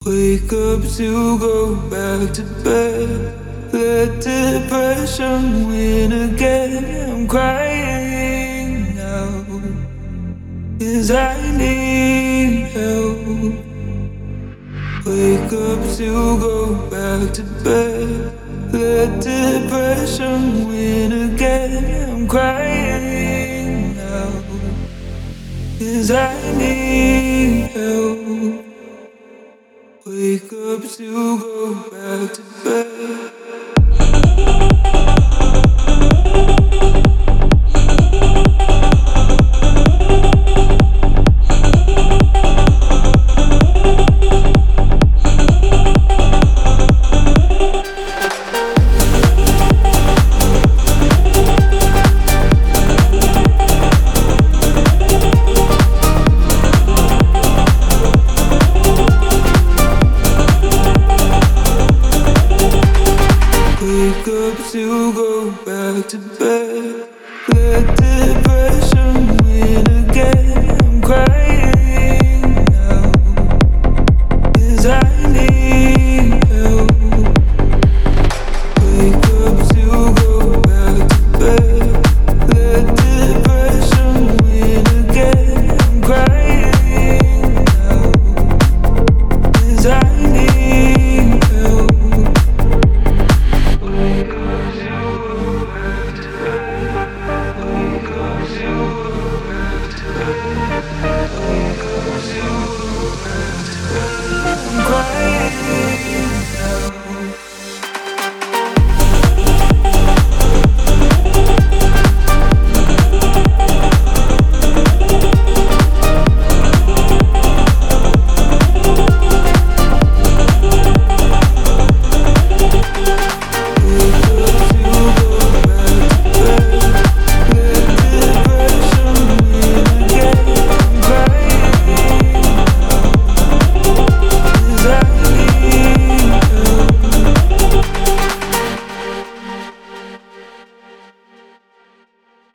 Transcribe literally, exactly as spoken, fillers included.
Wake up to go back to bed. Let depression win again. I'm crying now, 'cause I need help. Wake up to go back to bed. Let depression win again. I'm crying now, 'cause I need help. Wake up to go back to bed.